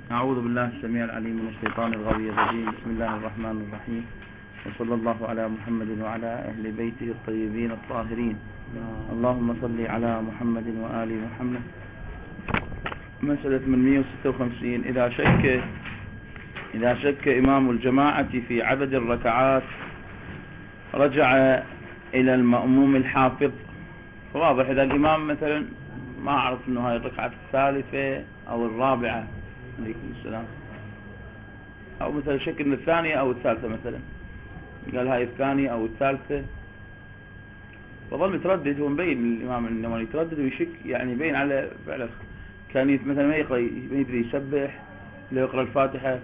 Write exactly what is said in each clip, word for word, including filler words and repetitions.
أعوذ بالله السميع العليم من الشيطان الغوي الرجيم. بسم الله الرحمن الرحيم، وصلى الله على محمد وعلى أهل بيته الطيبين الطاهرين. اللهم صل على محمد وآل محمد. مسألة ثمانمئة وستة وخمسين. إذا شك إذا شك إمام الجماعة في عدد الركعات رجع إلى المأموم الحافظ. واضح إذا الإمام مثلا ما أعرف أنه هاي الركعة الثالثة أو الرابعة، عليكم السلام، أو مثلا شك أن الثانية أو الثالثة، مثلا قال هاي الثانية أو الثالثة، فظل متردد. هو مبين الإمام إنه يتردد ويشك، يعني يبين على فعلا كان مثلا ما يقرأ، ما يدري يسبح لا يقرأ الفاتحة،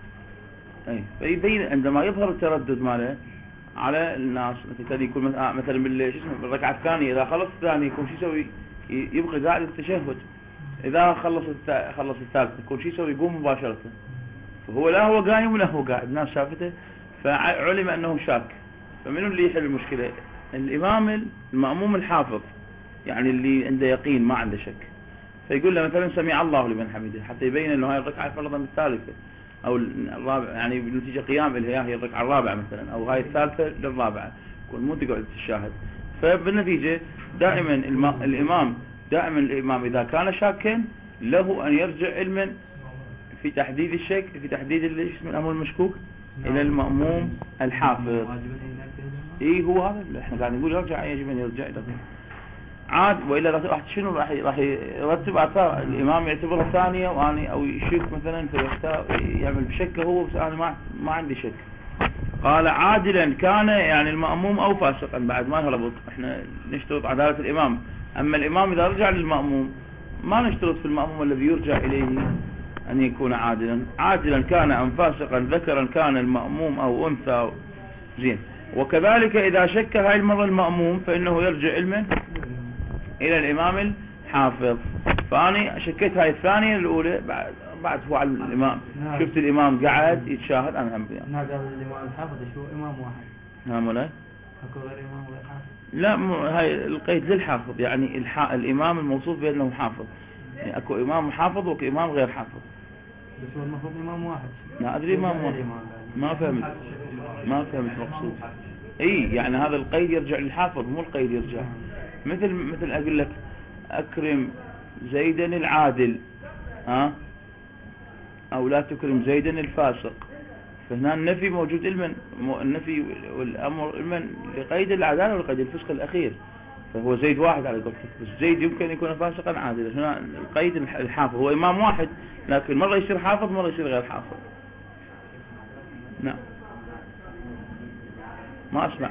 أي فيبين عندما يظهر التردد ماله على الناس. مثلا يكون مثلا بالركعة الثانية إذا خلص الثانية يكون شو يسوي؟ يبقى قاعد التشهد. إذا خلص خلص الثالث يكون شو يسوي؟ يقوم مباشرة. فهو لا هو قايم ولا هو قاعد، الناس شافته فعلم أنه شاك. فمنو اللي يحل المشكلة؟ الإمام المأموم الحافظ، يعني اللي عنده يقين ما عنده شك. فيقول له مثلا سمع الله لمن حمده، حتى يبين أنه هاي الركعة فرضا الثالثة أو الرابعة، يعني بنتيجة قيام اللي هي الركعة الرابعة مثلا، أو هاي الثالثة للرابعة، يكون مو تقعد تشاهد. فبالنتيجة دائما الإمام دائما الإمام إذا كان شاكا له أن يرجع علما في تحديد الشك، في تحديد اسم الأمر المشكوك إلى المأموم الحافظ. إيه هو هذا اللي احنا قاعد نقول، يرجع يجب أن يرجع إلى عاد، وإلا راح شنو راح راح يرتب آثار. الإمام يعتبرها ثانية وأنا أو يشك مثلا فيختار يعمل بشك هو، بس أنا ما ما عندي شك. قال عادلا كان، يعني المأموم أو فاسقا، بعد ما نربط، احنا نشترط عدالة الإمام. أما الإمام إذا رجع للمأموم ما نشترط في المأموم الذي يرجع إليه أن يكون عادلا. عادلا كان أم فاسقا، ذكرا كان المأموم أو أنثى، زين. وكذلك إذا شك هاي المرة المأموم فإنه يرجع علما إلى الإمام الحافظ. فأنا شكيت هاي الثانية الأولى، بعد بعد هو على الإمام، شفت الإمام قاعد يتشاهد، أنا هم بيان. نعم، الإمام الحافظ شو إمام واحد؟ نعم ولا؟ أكو غير إمام غير حافظ؟ لا، هاي القيد للحافظ، يعني الح... الإمام الموصوف بأنه حافظ، يعني أكو إمام حافظ وأكو إمام غير حافظ. بس هو المفروض إمام واحد. لا أدري إمام واحد، ما فهمت ما فهمت مقصود. إي يعني هذا القيد يرجع للحافظ، مو القيد يرجع. مثل مثل أقول لك أكرم زيدا العادل، ها، أو لا تكرم زيدا الفاسق. فهنا النفي موجود علما، النفي والأمر علما لقيد العدالة ولقيد الفسق الأخير. فهو زيد واحد على قولتك، بس زيد يمكن يكون فاسقا عادلا. هنا القيد الحافظ، هو إمام واحد لكن مرة يصير حافظ مرة يصير غير حافظ. نعم، ما أسمع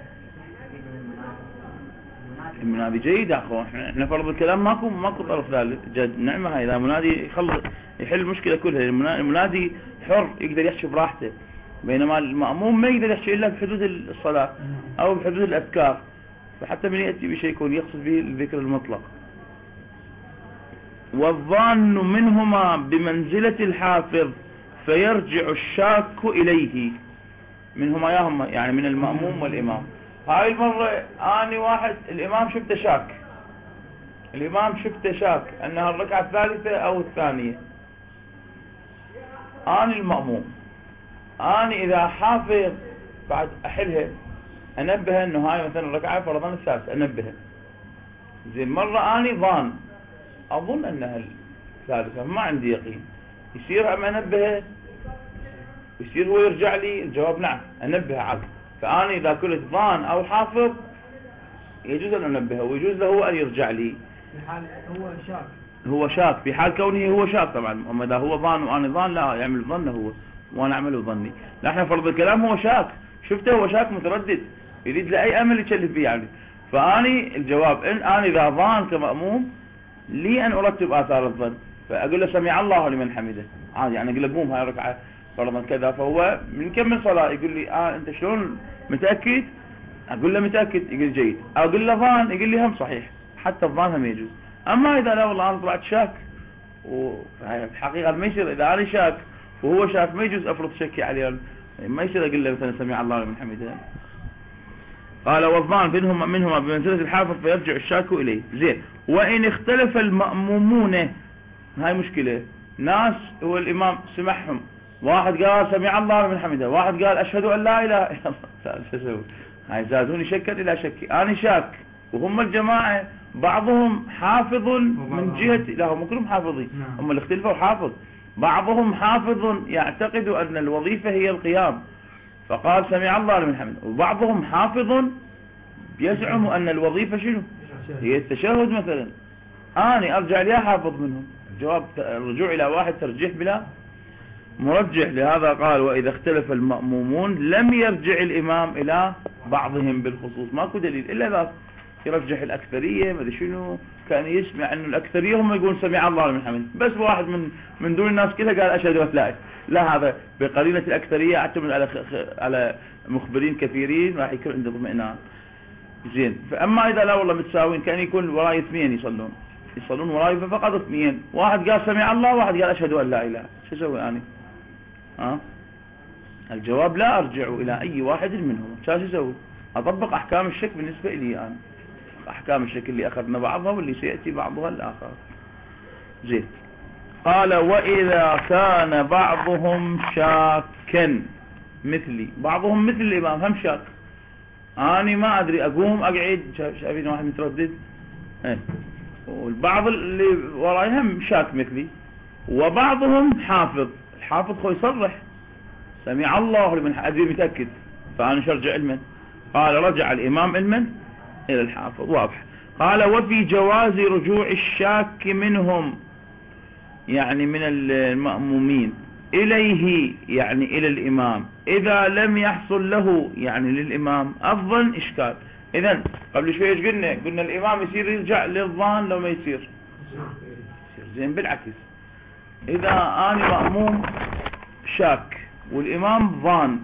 المنادي جيد يا أخوان. احنا فرض الكلام ماكو ماكو طرف ثالث جد. نعمة هاي، إذا منادي يخلص يحل المشكلة كلها. المنادي حر يقدر يحكي براحته، بينما المأموم ما يقدر يحكي إلا بحدود الصلاة أو بحدود الأذكار. فحتى من يأتي بشيء يكون يقصد به الذكر المطلق. والظان منهما بمنزلة الحافظ فيرجع الشاك إليه. منهما ياهما يعني من المأموم والإمام. هاي المرة أنا واحد الإمام شفته شاك، الإمام شفته شاك أنها الركعة الثالثة أو الثانية. أنا المأموم، أنا إذا حافظ بعد أحلها أنبه أنه هاي مثلا الركعة فرضا الثالثة، أنبه زين. مرة أنا ظان أظن أنها الثالثة، ما عندي يقين، يصير أم أنبه، يصير هو يرجع لي الجواب نعم أنبه عقل. فأنا إذا كنت ظان أو حافظ يجوز أن أنبهه، ويجوز له أن يرجع لي. في حال هو شاك، هو شاك في حال كونه هو شاك طبعا. أما إذا هو ظان وأنا ظان لا يعمل ظنه هو وأنا أعمل ظني. لا، احنا فرض الكلام هو شاك، شفته هو شاك متردد يريد لأي أمل يتشلف به يعني. فأني الجواب إن أنا إذا ظان كمأموم لي أن أرتب آثار الظن، فأقول له سمع الله لمن حمده عادي، يعني أقول له قوم هاي ركعة فرضا كذا. فهو من كم صلاة يقول لي آه أنت شلون متأكد؟ أقول له متأكد، يقول جيد. أقول له ظان، يقول لي هم صحيح، حتى الظان هم يجوز. أما إذا لا والله أنا طلعت شاك، وحقيقة ما يصير إذا أنا شاك وهو شاك ما يجوز أفرض شكي عليه، ما يصير أقول له مثلا سمع الله لمن حمده. قال والظان منهما منهما بمنزلة الحافظ فيرجع الشاك إليه. زين. وإن اختلف المأمومون، هاي مشكلة، ناس هو الإمام سمعهم، واحد قال سمع الله من حمده، واحد قال أشهد أن لا إله إلا الله، شو أسوي؟ هاي زادوني شكا إلى شكي، أنا شاك وهم الجماعة بعضهم حافظ من جهة، لا هم كلهم حافظين، هم اللي اختلفوا حافظ، بعضهم حافظ يعتقد أن الوظيفة هي القيام فقال سمع الله من حمده، وبعضهم حافظ يزعم أن الوظيفة شنو؟ هي التشهد مثلا. أنا أرجع لي حافظ منهم. جواب الرجوع إلى واحد ترجيح بلا مرجح. لهذا قال وإذا اختلف المأمومون لم يرجع الإمام إلى بعضهم بالخصوص، ماكو دليل إلا إذا يرجح الأكثرية ما ادري شنو، كان يسمع أن الأكثرية هم يقولون سمع الله لمن حمده، بس واحد من من دون الناس كلها قال أشهد أن لا. لا، هذا بقرينة الأكثرية اعتمد على على مخبرين كثيرين راح يكون عنده اطمئنان. زين. فأما إذا لا والله متساوين، كان يكون وراي اثنين يصلون يصلون وراي فقط اثنين، واحد قال سمع الله واحد قال أشهد أن لا إله، شو أسوي أنا؟ ها؟ الجواب لا أرجع إلى أي واحد منهم. شو أسوي؟ أطبق أحكام الشك بالنسبة لي أنا، أحكام الشك اللي أخذنا بعضها واللي سيأتي بعضها الآخر. زين. قال وإذا كان بعضهم شاكا مثلي، بعضهم مثل الإمام هم شاك، أنا ما أدري أقوم أقعد، شايفين واحد متردد، ايه، والبعض اللي وراي هم شاك مثلي، وبعضهم حافظ، الحافظ خو يصرح سمع الله لمن أدري متأكد، فأنا شرجع لمن؟ قال رجع الإمام المن إلى الحافظ. واضح. قال وفي جواز رجوع الشاك منهم، يعني من المأمومين، إليه يعني إلى الإمام إذا لم يحصل له يعني للإمام أفضل إشكال. إذن قبل شوي ايش قلنا؟ قلنا الإمام يصير يرجع للظان لو ما يصير يصير زين. بالعكس، إذا أنا مأموم شاك والإمام ظان،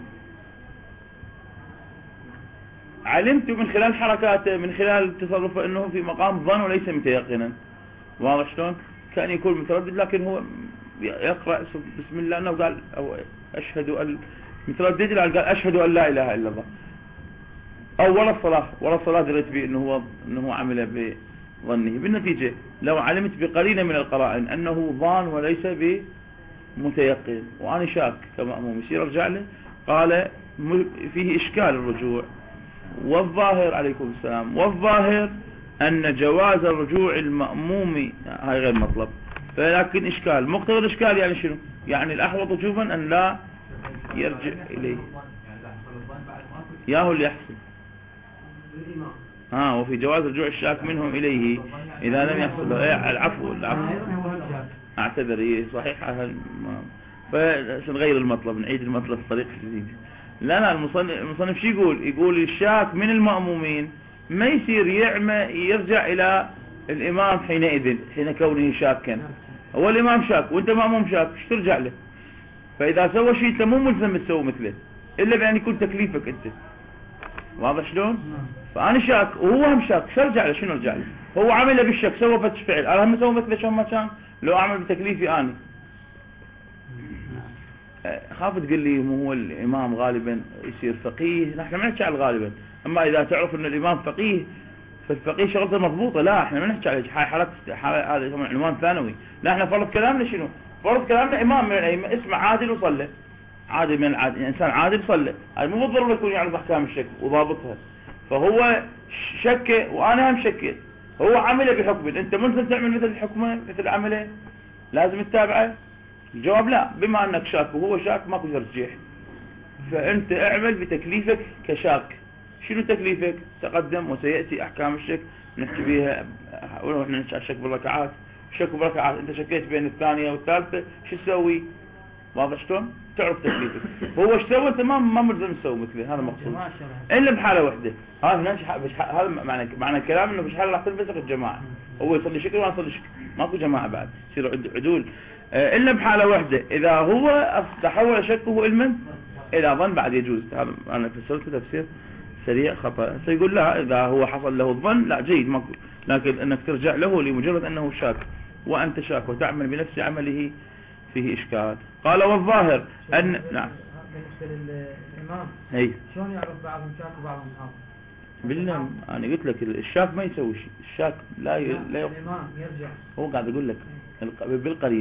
علمت من خلال حركاته من خلال تصرفه أنه في مقام ظن وليس متيقنا. واضح شلون؟ كان يكون متردد لكن هو يقرأ بسم الله أنه قال أو أشهد أن متردد قال أشهد أن لا إله إلا الله، أو ولا الصلاة ولا الصلاة دريت به أنه هو أنه عمل بظنه. بالنتيجة لو علمت بقرينة من القرائن أنه ظان وليس بمتيقن وأنا شاك كمأموم يصير أرجع له. قال فيه إشكال الرجوع، والظاهر عليكم السلام، والظاهر أن جواز الرجوع المأموم هاي غير مطلب، فلكن إشكال مقتضى الإشكال يعني شنو؟ يعني الأحوط وجوبا أن لا يرجع إليه، ياهو اللي يحصل. ها وفي جواز رجوع الشاك منهم إليه إذا لم يحصل. العفو العفو أعتذر. إيه صحيح. فسنغير المطلب، نعيد المطلب بطريقة جديدة. لا لا المصنف, المصنف شو يقول؟ يقول الشاك من المأمومين ما يصير يعمى يرجع إلى الإمام حينئذ حين كونه شاكا. هو الإمام شاك وأنت مأموم شاك، ايش ترجع له؟ فإذا سوى شيء أنت مو ملزم تسوي مثله إلا بأن يكون تكليفك أنت. واضح شلون؟ فأنا شاك وهو هم شاك، شو ارجع له؟ شنو ارجع له؟ هو عمل بالشك سوى فتش فعل، أنا هم سوي مثله شلون ما كان لو أعمل بتكليفي أنا. خاف تقول لي مو هو الإمام غالبا يصير فقيه؟ نحن ما نحكي على غالبا، أما إذا تعرف أن الإمام فقيه فالفقيه شغلته مضبوطة. لا احنا ما نحكي على حالات، هذا طبعا عنوان ثانوي. لا احنا فرض كلامنا شنو؟ فرض كلامنا إمام من الأئمة اسمه عادل وصلى، عادل من العادل، يعني إنسان عادل صلى، هذا مو بالضرورة يكون يعرف أحكام الشك وضابطها. فهو شك وأنا هم شكيت، هو عمله بحكم، أنت ملزم تعمل مثل الحكمة مثل عمله لازم تتابعه؟ الجواب لا، بما أنك شاك وهو شاك ماكو ترجيح، فأنت اعمل بتكليفك كشاك. شنو تكليفك؟ تقدم وسيأتي أحكام الشك نحكي بيها، ونحن نحكي على الشك بالركعات، الشك بالركعات أنت شكيت بين الثانية والثالثة شو تسوي؟ واضح شلون؟ تعرف تكليفك. هو ايش سوى انت ما ما ملزم تسوي مثله، هذا مقصود. الا بحاله واحده، هذا هذا معنى معنى الكلام انه في حاله راح تلبسك الجماعه، هو يصلي شكل وانا اصلي شكل، ماكو جماعه بعد، يصير عدول. الا بحاله واحده اذا هو تحول شكه علما الى ظن بعد يجوز. هذا انا فسرته تفسير سريع خطا. سيقول لا اذا هو حصل له الظن لا جيد ماكو، لكن انك ترجع له لمجرد انه شاك وانت شاك وتعمل بنفس عمله فيه إشكال. قال والظاهر أن نعم بالنسبة للإمام هي شلون يعرف بعضهم شاك وبعضهم حافظ؟ بالله أنا قلت لك الشاك ما يسوي شيء، الشاك لا ي... لا الإمام يرجع. هو قاعد يقول لك بالقرينة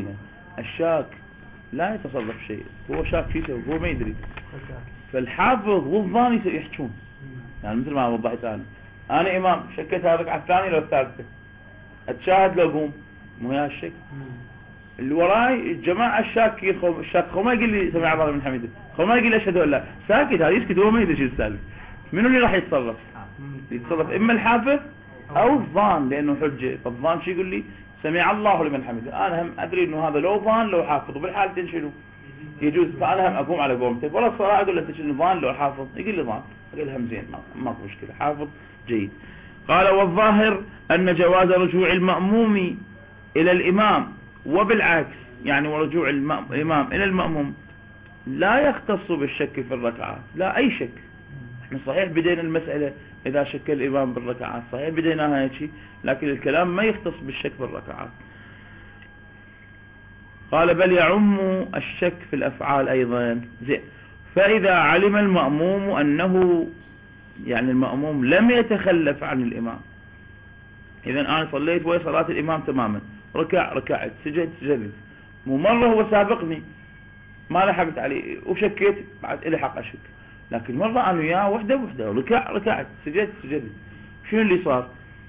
الشاك لا يتصرف شيء، هو شاك شيء يسوي، هو ما يدري. فالحافظ والظاني يحجون، يعني مثل ما وضحت انا انا امام شكيت الركعه الثانيه لو الثالثه، اتشاهد لو اقوم، مو هي الشك. اللي وراي الجماعه الشاكين، الشاك هو ما يقول لي سمع الله لمن حمده، هو ما يقول لي اشهد ان لا، ساكت هذا يسكت، هو ما يدري شو السالفه. منو اللي راح يتصرف؟ يتصرف اما الحافظ او الظان، لانه حجه. فالظان شو يقول لي؟ سمع الله لمن حمده. انا هم ادري انه هذا لو ظان لو حافظ، وبالحالتين شنو يجوز، فانا هم اقوم على قومته. ولا الصراحه اقول له انت شنو ظان لو حافظ؟ يقول لي ظان، اقول هم زين، ما في مشكله، حافظ جيد. قال والظاهر ان جواز رجوع المأموم الى الامام وبالعكس، يعني ورجوع الامام الى المأموم لا يختص بالشك في الركعات، لا اي شك. احنا صحيح بدينا المسألة اذا شك الامام بالركعات، صحيح بديناها هيك، لكن الكلام ما يختص بالشك بالركعات. قال بل يعم الشك في الافعال ايضا. زين، فاذا علم المأموم انه، يعني المأموم لم يتخلف عن الامام، اذا انا صليت ويا صلاة الامام تماما، ركع ركعت، سجد سجدت، مو مرة هو سابقني ما لحقت عليه وشكيت بعد الحق اشك، لكن مرة انا وياه وحده وحده، ركع ركعت، سجدت سجدت، شنو اللي صار؟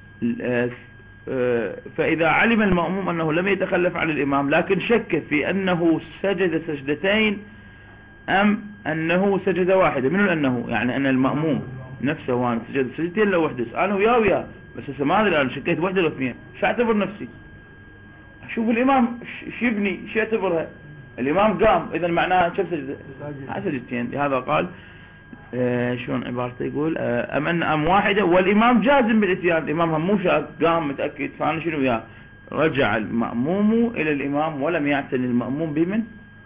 فاذا علم المأموم انه لم يتخلف عن الامام لكن شك في انه سجد سجدتين ام انه سجد واحدة، منو انه؟ يعني ان المأموم نفسه وانا سجد سجدتين لو وحده، انا وياه وياه بس هسه ما ادري انا شكيت وحده ولا اثنين، شو اعتبر نفسي؟ شوف الامام شو يبني، شو يعتبرها؟ الامام قام، اذا معناها كم سجده؟ سجدتين. لهذا قال آه شلون عبارته، يقول آه ام ان ام واحده والامام جازم بالاتيان، الامام هم مو شاك، قام متاكد، فانا شنو وياه؟ رجع المأموم الى الامام ولم يعتني المأموم بمن؟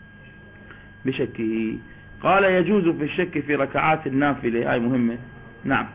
بشكه. قال يجوز في الشك في ركعات النافله، هاي مهمه. نعم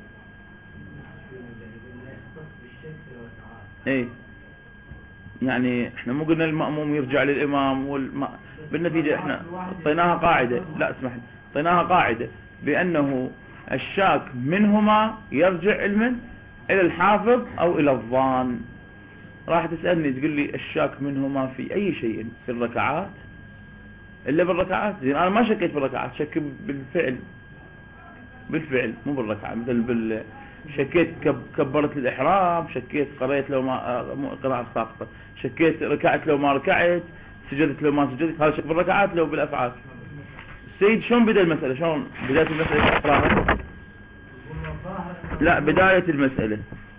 ايه، يعني احنا مو قلنا المأموم يرجع للامام والم... بالنتيجة احنا اعطيناها قاعدة، لا اسمح لي، اعطيناها قاعدة بانه الشاك منهما يرجع المن الى الحافظ او الى الظان. راح تسألني تقول لي الشاك منهما في اي شيء؟ في الركعات؟ الا بالركعات؟ زين انا ما شكيت بالركعات، شك بالفعل، بالفعل مو بالركعة. مثل بال شكيت كب... كبرت الإحرام، شكيت قريت لو ما مو قراءة ساقطة، شكيت ركعت لو ما ركعت، سجدت لو ما سجدت، هذا شك بالركعات لو بالأفعال. السيد شلون بدأ المسألة؟ شلون بداية المسألة اقراها؟ لا بداية المسألة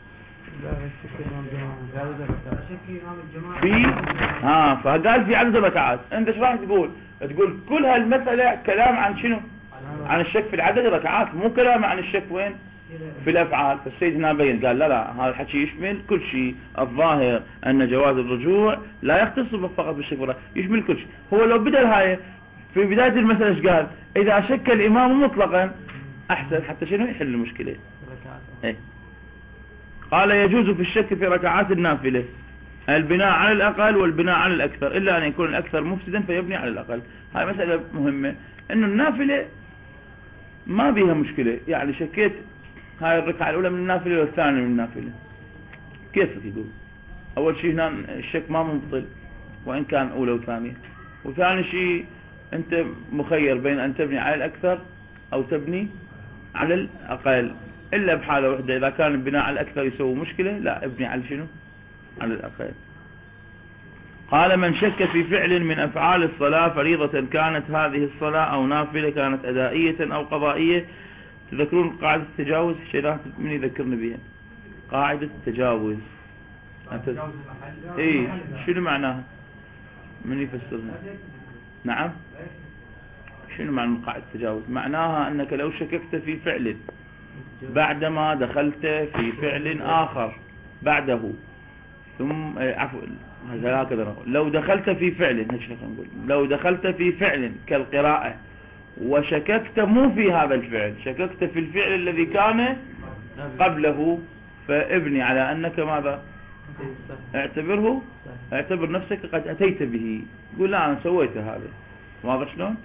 في ها فقال في عدد الركعات. انت ايش راح تقول؟ تقول كل هالمسألة كلام عن شنو؟ عن الشك في العدد الركعات، مو كلام عن الشك وين؟ في الافعال. فالسيد هنا بين قال لا لا، هذا الحكي يشمل كل شيء. الظاهر ان جواز الرجوع لا يختص فقط بالشك، يشمل كل شيء. هو لو بدل هاي في بداية المسألة ايش قال؟ اذا شك الامام مطلقا احسن، حتى شنو يحل المشكلة. ايه. قال يجوز في الشك في ركعات النافلة البناء على الاقل والبناء على الاكثر، الا ان يكون الاكثر مفسدا فيبني على الاقل. هاي مسألة مهمة، انه النافلة ما بيها مشكلة. يعني شكيت هاي الركعة الأولى من النافلة والثانية من النافلة، كيف تقول؟ أول شيء هنا الشك ما مبطل وإن كان أولى وثانية، وثاني شيء أنت مخير بين أن تبني على الأكثر أو تبني على الأقل، إلا بحالة واحدة، إذا كان البناء على الأكثر يسوي مشكلة، لا ابني على شنو؟ على الأقل. قال من شك في فعل من أفعال الصلاة فريضة كانت هذه الصلاة أو نافلة، كانت أدائية أو قضائية. تذكرون قاعدة التجاوز؟ شيء من يذكرني بها قاعدة التجاوز. أنت... ايه شنو معناها؟ من يفسرها؟ نعم شنو معنى قاعدة التجاوز؟ معناها أنك لو شككت في فعل بعدما دخلت في فعل آخر بعده، ثم عفوا هكذا، لو دخلت في فعل نقول لو دخلت في فعل كالقراءة وشككت مو في هذا الفعل، شككت في الفعل الذي كان قبله، فابني على أنك ماذا؟ اعتبره اعتبر نفسك قد أتيت به، قول لا أنا سويت هذا. واضح شلون؟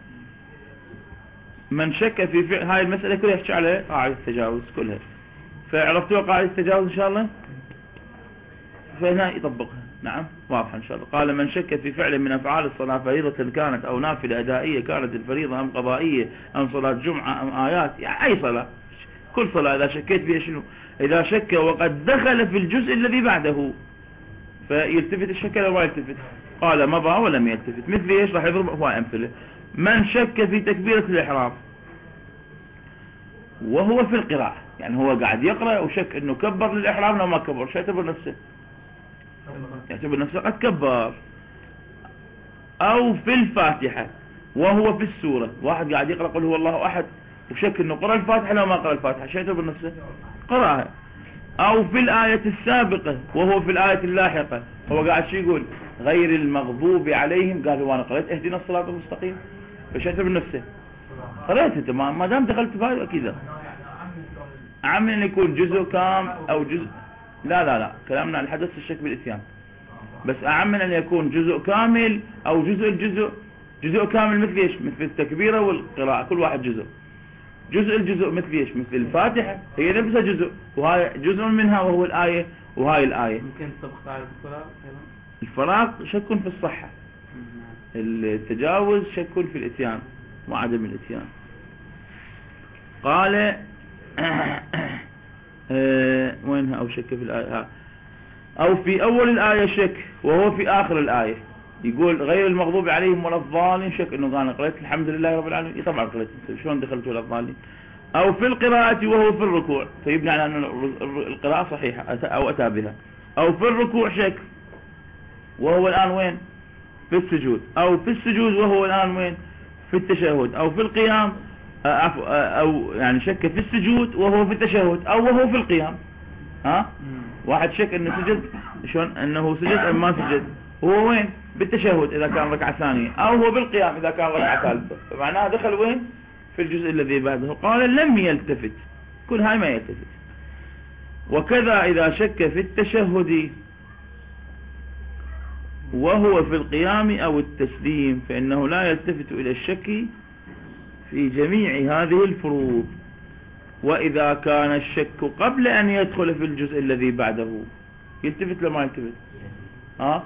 من شك في فعل، هاي المسألة كلها يحكي على قاعدة التجاوز كلها. فعرفتوا قاعدة التجاوز إن شاء الله؟ فهنا يطبقها. نعم واضح إن شاء الله. قال من شك في فعل من أفعال الصلاة فريضة كانت أو نافلة أدائية كانت الفريضة أم قضائية أم صلاة جمعة أم آيات، يعني أي صلاة، كل صلاة إذا شكيت فيها شنو؟ إذا شك وقد دخل في الجزء الذي بعده فيلتفت الشك لو ما يلتفت. قال مضى ولم يلتفت. مثل ايش؟ راح يضرب هو أمثلة. من شك في تكبيرة الإحرام وهو في القراءة، يعني هو قاعد يقرأ وشك انه كبر للإحرام لو ما كبر، شو يعتبر نفسه؟ يعتبر نفسه قد كبر. او في الفاتحة وهو في السورة، واحد قاعد يقرأ قل هو الله أحد وشك انه قرأ الفاتحة لو ما قرأ الفاتحة، شو يعتبر نفسه؟ قرأها. او في الآية السابقة وهو في الآية اللاحقة، هو قاعد شو يقول؟ غير المغضوب عليهم، قال هو انا قرأت اهدنا الصراط المستقيم، فش يعتبر نفسه؟ قرأت انت، ما دام دخلت بهاي اكيد عم ان يكون جزء كام او جزء، لا لا لا كلامنا عن الحدث الشك بالاتيان، بس اعم من ان يكون جزء كامل او جزء الجزء. جزء كامل مثل ايش؟ مثل التكبيرة والقراءة، كل واحد جزء. جزء الجزء مثل ايش؟ مثل الفاتحة هي نفسها جزء، وهاي جزء منها وهو الآية وهاي الآية. ممكن تطبق على الفراغ. الفراغ شك في الصحة، التجاوز شك في الاتيان وعدم الاتيان. قال اه وينها؟ او شك في الآية، او في اول الآية شك وهو في اخر الآية، يقول غير المغضوب عليهم ولا الضالين، شك انه انا قرأت الحمد لله رب العالمين، طبعا قرأت شلون دخلت ولا الضالين. او في القراءة وهو في الركوع، فيبنى على ان القراءة صحيحة او اتى بها. او في الركوع شك وهو الان وين؟ في السجود. او في السجود وهو الان وين؟ في التشهد. او في القيام او يعني شك في السجود وهو في التشهد او وهو في القيام. ها واحد شك انه سجد، شلون انه سجد ام ما سجد، هو وين؟ بالتشهد اذا كان ركعة ثانية، او هو بالقيام اذا كان ركعة ثالثة، فمعناها دخل وين؟ في الجزء الذي بعده. قال لم يلتفت، كل هاي ما يلتفت. وكذا اذا شك في التشهد وهو في القيام او التسليم فانه لا يلتفت الى الشك في جميع هذه الفروض. واذا كان الشك قبل ان يدخل في الجزء الذي بعده يلتفت لما يلتفت؟ ها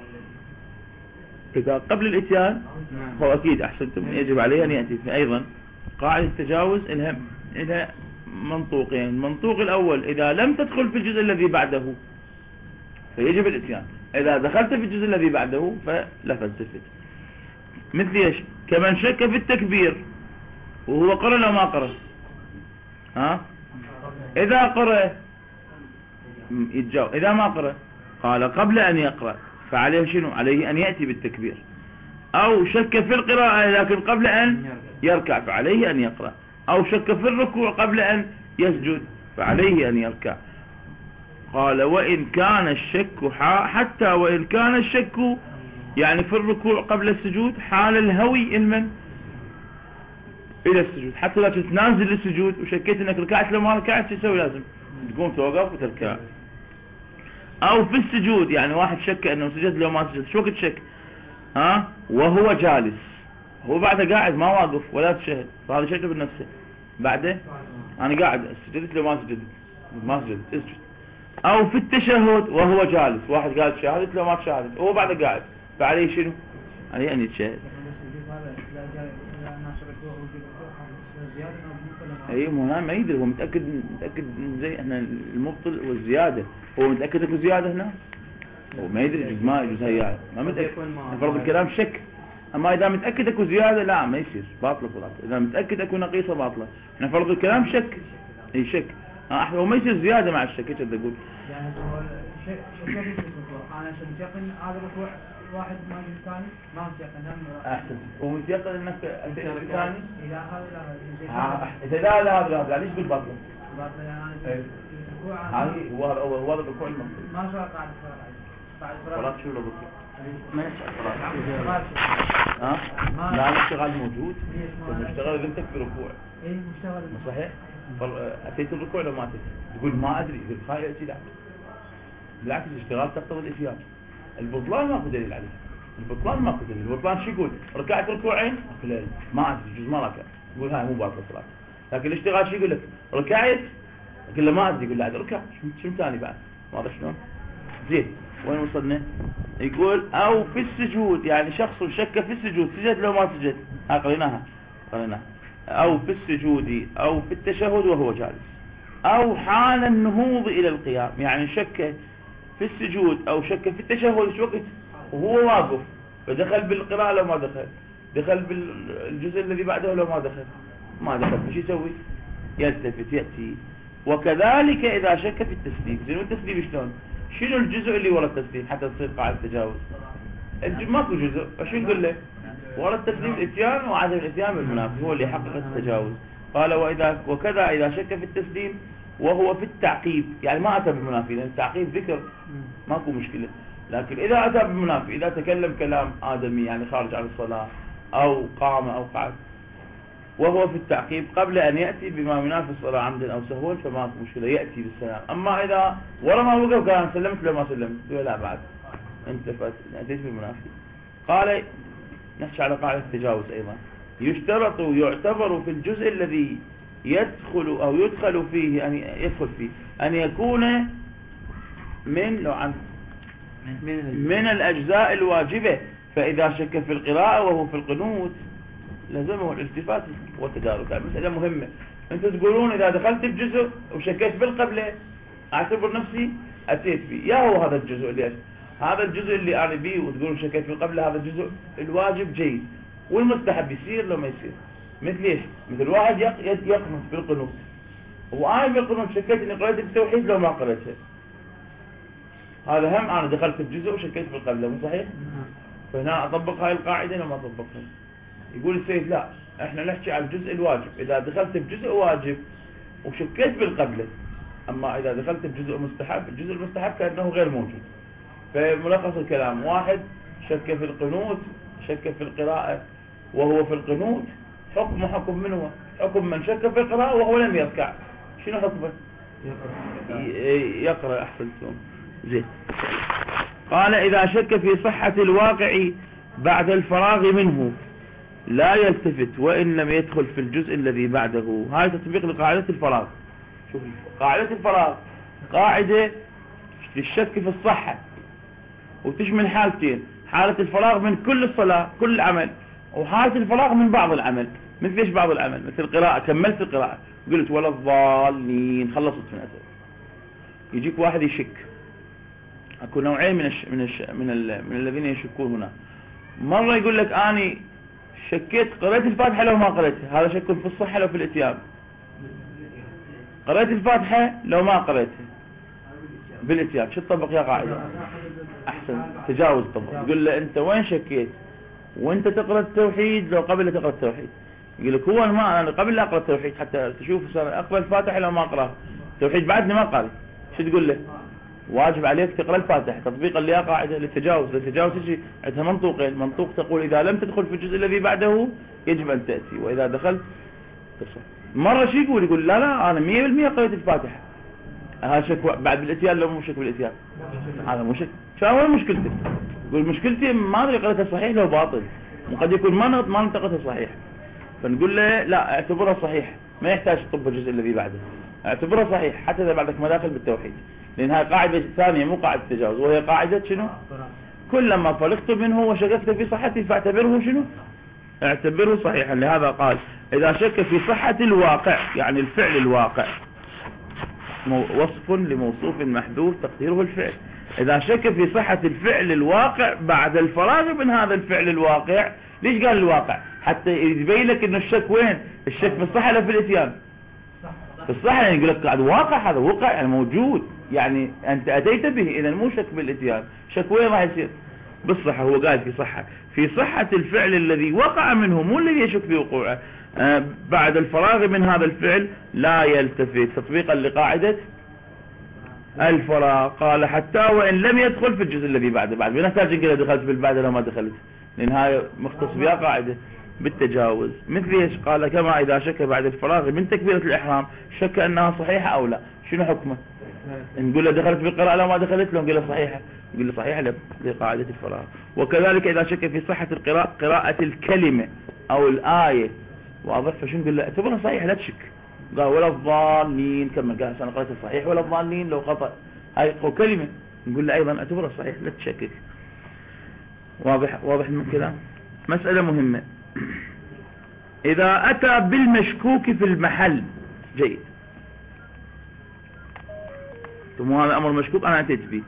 إذا قبل الاتيان هو أكيد أحسنتم يجب عليه أن يأتي. أيضا قاعدة التجاوز إلها إلها منطوقين. المنطوق الأول إذا لم تدخل في الجزء الذي بعده فيجب الاتيان، إذا دخلت في الجزء الذي بعده فلا تلتفت. مثل إيش؟ كمن شك في التكبير وهو قرأ لو ما قرأ. ها إذا قرأ يتجاوز، إذا ما قرأ قال قبل أن يقرأ فعليه شنو؟ عليه أن يأتي بالتكبير. أو شك في القراءة لكن قبل أن يركع فعليه أن يقرأ. أو شك في الركوع قبل أن يسجد فعليه أن يركع. قال وإن كان الشك حتى وإن كان الشك يعني في الركوع قبل السجود حال الهوي المن إلى السجود، حتى لو تنازل للسجود وشكيت أنك ركعت لما ركعت تسوي؟ لازم تقوم توقف وتركع. او في السجود يعني واحد شك انه سجد لو ما سجد، شو وقت شك؟ ها وهو جالس، هو بعده قاعد ما واقف ولا تشهد، فهذا شك بنفسه. بعده انا قاعد سجدت لو ما سجدت، ما سجدت اسجد. او في التشهد وهو جالس، واحد قال شهادت لو ما تشهدت وهو بعده قاعد، فعليه شنو؟ عليه ان يتشهد. اي مو ما يدري، هو متاكد متاكد زي احنا المبطل والزياده، هو متاكد انه زياده هنا، هو ما يدري يجوز ما يجوز هي ما متاكد. فرض الكلام شك، اما اذا متاكد اكو زياده لا ما يصير باطله صلاته، اذا متاكد اكو نقيصه باطله. احنا فرض الكلام شك، اي شك اه هو ما يصير زياده مع الشك. ايش تقول؟ يعني هو شك شك انا شك هذا الركوع واحد ما الثاني ما متيقن هم احسن، ومتيقن انك الثاني اذا هذا لا اذا لا لا هذا لا ليش بالبطل باطل يعني الركوع هاي هو هو هو الركوع المطلوب ما شاء قاعد بعد صلاه شو الركوع ما صلاه ها لا الاشتغال موجود، المشتغل اذا انت في ركوع اي مشتغل صحيح. اتيت الركوع لو ما اتيت تقول ما ادري، يقول خايف اتي لا بالعكس الاشتغال تقتضي الاتيان. البطلان ماكو دليل عليه، البطلان ماكو دليل. البطلان شو يقول؟ ركعت ركوعين لا ما ادري يجوز ما ركع، يقول هاي مو باطله صلاه. لكن الاشتغال شو يقول لك؟ ركعت يقول له ما ادري، يقول لا عاد ركع شو ثاني بعد، واضح شلون؟ زين وين وصلنا؟ يقول او في السجود، يعني شخص شك في السجود، سجد لو ما سجد، ها قريناها قريناها او في السجود او في التشهد وهو جالس، او حال النهوض الى القيام، يعني شك في السجود او شك في التشهد شو وقت وهو واقف، فدخل بالقراءة لو ما دخل، دخل بالجزء الذي بعده لو ما دخل ما دخل، فش يسوي؟ يلتفت يأتي. وكذلك إذا شك في التسليم. زين والتسليم شلون؟ شنو الجزء اللي ورا التسليم حتى تصير قاعدة تجاوز؟ ماكو جزء، شو نقول له؟ ورا التسليم الاتيان وعدم الاتيان بالمنافي هو اللي يحقق التجاوز. قال وإذا وكذا إذا شك في التسليم وهو في التعقيب، يعني ما أتى بالمنافي لأن التعقيب ذكر ماكو مشكلة، لكن إذا أتى بالمنافي، إذا تكلم كلام آدمي يعني خارج عن الصلاة أو قام أو قعد وهو في التعقيب قبل أن يأتي بما ينافي الصلاة عمدا أو سهوا فما مشكلة يأتي بالسلام. أما إذا ورا ما وقف كان سلمت لو ما سلمت لا بعد أنت أتيت بالمنافي. قال نحكي على قاعدة التجاوز أيضا. يشترط يعتبر في الجزء الذي يدخل أو يدخل فيه أن يدخل فيه أن يكون من لو عن من الأجزاء الواجبة، فإذا شك في القراءة وهو في القنوت لزمه الالتفات والتدارك. مسألة مهمة. أنتم تقولون إذا دخلت بجزء وشكيت بالقبلة أعتبر نفسي أتيت فيه، يا هو هذا الجزء اللي أشك. هذا الجزء اللي أنا بيه وتقولون شكيت بالقبلة، هذا الجزء الواجب جيد، والمستحب يصير لو ما يصير. مثل إيش؟ مثل واحد يقنط بالقنوت وأنا بالقنوت شكيت إني قرأت التوحيد لو ما قرأتها، هذا هم أنا دخلت بجزء وشكيت بالقبلة، مو صحيح؟ فهنا أطبق هاي القاعدة لو ما أطبقها. يقول السيد لا، احنا نحكي على الجزء الواجب، إذا دخلت بجزء واجب وشكيت بالقبلة. أما إذا دخلت بجزء مستحب، الجزء المستحب كأنه غير موجود. فملخص الكلام، واحد شك في القنوت، شك في القراءة وهو في القنوت، حكم حكم من هو؟ حكم من شك في القراءة وهو لم يركع. شنو حكمه؟ يقرأ. أحسنتم. زين. قال إذا شك في صحة الواقع بعد الفراغ منه لا يلتفت وإن لم يدخل في الجزء الذي بعده. هاي تطبيق لقاعدة الفراغ. شوف قاعدة الفراغ قاعدة للشك في الصحة وتشمل حالتين، حالة الفراغ من كل الصلاة كل العمل، وحالة الفراغ من بعض العمل. مثل ايش بعض العمل؟ مثل القراءة، كملت القراءة قلت ولا الضالين خلصت من أسد. يجيك واحد يشك. اكو نوعين من الش... من الش... من, ال... من الذين يشكون هنا. مرة يقول لك اني شكيت قرأت الفاتحة لو ما قرأتها، هذا شك في الصحة لو في الاتيان. قرأت الفاتحة لو ما قرأتها بالاتيان، شو تطبق يا قاعدة؟ احسن تجاوز طبق. يقول له انت وين شكيت؟ وانت تقرأ التوحيد لو قبل تقرأ التوحيد؟ يقول لك هو ما انا قبل لا اقرأ التوحيد حتى تشوف اقرأ الفاتحة لو ما اقرأها، التوحيد بعدني ما قاري. شو تقول له؟ واجب عليك تقرأ الفاتحة تطبيقا لها قاعدة للتجاوز. للتجاوز تجي عندها منطوقين، منطوق تقول إذا لم تدخل في الجزء الذي بعده يجب أن تأتي، وإذا دخلت تصل. مرة شو يقول؟ يقول لا لا أنا مية بالمية قرأت الفاتحة. هذا شك بعد بالاتيان لو مو شك بالاتيان؟ هذا مو شك. شو هو مشكلتك؟ يقول مشكلتي ما أدري قرأتها صحيح لو باطل، وقد يكون ما ما نطقتها صحيح. فنقول له لا اعتبرها صحيح، ما يحتاج تطب الجزء الذي بعده، اعتبرها صحيح حتى إذا بعدك مداخل بالتوحيد، لأن هاي قاعدة ثانية مو قاعدة التجاوز، وهي قاعدة شنو؟ كلما فرغت منه وشككت في صحته فاعتبره شنو؟ اعتبره صحيحا. لهذا قال إذا شك في صحة الواقع، يعني الفعل الواقع وصف لموصوف محذوف تقديره الفعل. إذا شك في صحة الفعل الواقع بعد الفراغ من هذا الفعل الواقع. ليش قال الواقع؟ حتى يبين لك إنه الشك وين؟ الشك في الصحة لا في الاتيان؟ في الصحة. يعني يقول لك هذا واقع، هذا وقع يعني موجود، يعني أنت أتيت به، إذا مو شك بالاتيان. شك وين راح يصير؟ بالصحة. هو قال في صحة، في صحة الفعل الذي وقع منه، مو الذي يشك في وقوعه. آه بعد الفراغ من هذا الفعل لا يلتفت تطبيقا لقاعدة الفراغ. قال حتى وإن لم يدخل في الجزء الذي بعده. بعد ما نحتاج نقول دخلت في البعد لو ما دخلت، لأن هاي مختص بها قاعدة بالتجاوز. مثل ايش؟ قال كما إذا شك بعد الفراغ من تكبيرة الإحرام شك أنها صحيحة أو لا. شنو حكمه؟ نقول له دخلت بالقراءة لو ما دخلت له، نقول له صحيحة، نقول له صحيحة لقاعدة الفراغ. وكذلك إذا شك في صحة القراءة قراءة الكلمة أو الآية واضح، فشو نقول له؟ اعتبرها صحيح لا تشك. قال ولا الضالين كما قال أنا قرأت الصحيح ولا الضالين لو خطأ، هاي كلمة نقول له أيضا اعتبره صحيح لا تشكك. واضح واضح من كلام. مسألة مهمة، إذا أتى بالمشكوك في المحل، جيد، ثم هذا أمر مشكوك أنا أتيت به،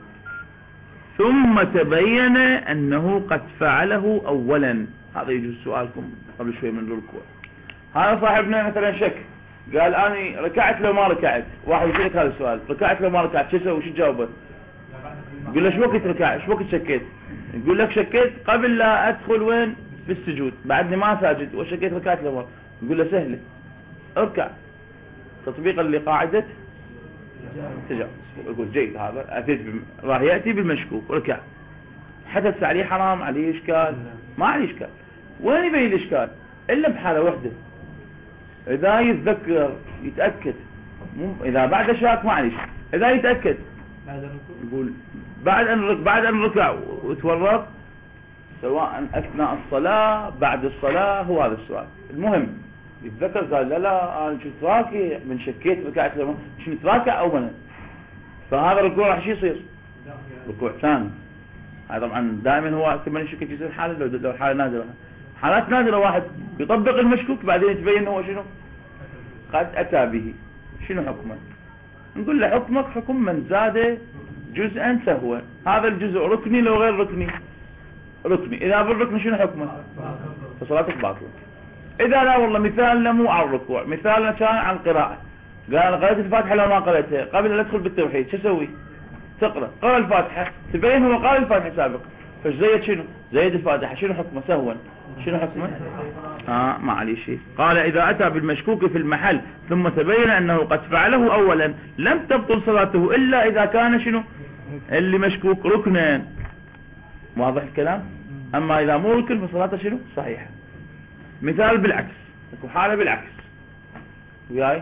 ثم تبين أنه قد فعله أولا، هذا يجوز سؤالكم قبل شوي من الركوع. هذا صاحبنا مثلا شك، قال أنا ركعت لو ما ركعت، واحد يسألك هذا السؤال، ركعت لو ما ركعت شو اسوي؟ شو تجاوبه؟ يقول له شو وقت ركعت؟ شو وقت شكيت؟ يقول لك شكيت قبل لا أدخل وين؟ في السجود، بعدني ما ساجد وشكيت ركعت لو ما. يقول له سهلة، اركع تطبيقا لقاعدة تجاوز. يقول جيد، هذا أتيت بم... راح يأتي بالمشكوك، ركع، حدث عليه حرام، عليه إشكال، ما عليه إشكال. وين يبين الإشكال؟ إلا بحالة وحدة، إذا يتذكر يتأكد، مم... إذا بعد شاك ما عليه إشكال، إذا يتأكد يقول بعد أن رك... بعد أن ركع وتورط، سواء أثناء الصلاة بعد الصلاة، هو هذا السؤال المهم. يتذكر قال لا لا أنا كنت راكع من شكيت ركعت لما كنت راكع أولا، فهذا الركوع راح شو يصير؟ ركوع ثاني. هذا طبعا دائما هو كمان شكيت يصير حالة، لو لو حالة نادرة، حالات نادرة واحد يطبق المشكوك بعدين يتبين هو شنو قد أتى به، شنو حكمه؟ نقول له حكمك حكم من زاد جزءا سهوا، هذا الجزء ركني لو غير ركني ركني، إذا بالركن شنو حكمه؟ فصلاتك باطلة. إذا لا والله مثالنا مو على الركوع، مثالنا كان عن القراءة، قال قرأت الفاتحة لو ما قرأتها قبل أن أدخل بالتوحيد، شو أسوي؟ تقرأ قرأ الفاتحة، تبين هو قال الفاتحة سابق، فش زيد شنو؟ زيد الفاتحة، شنو حكمه؟ سهوا، شنو حكمه؟ آه ما عليه شيء. قال إذا أتى بالمشكوك في المحل ثم تبين أنه قد فعله أولا لم تبطل صلاته إلا إذا كان شنو؟ اللي مشكوك ركنا. واضح الكلام؟ أما إذا مو ركن فصلاته شنو؟ صحيحة. مثال بالعكس، اكو حالة بالعكس وياي.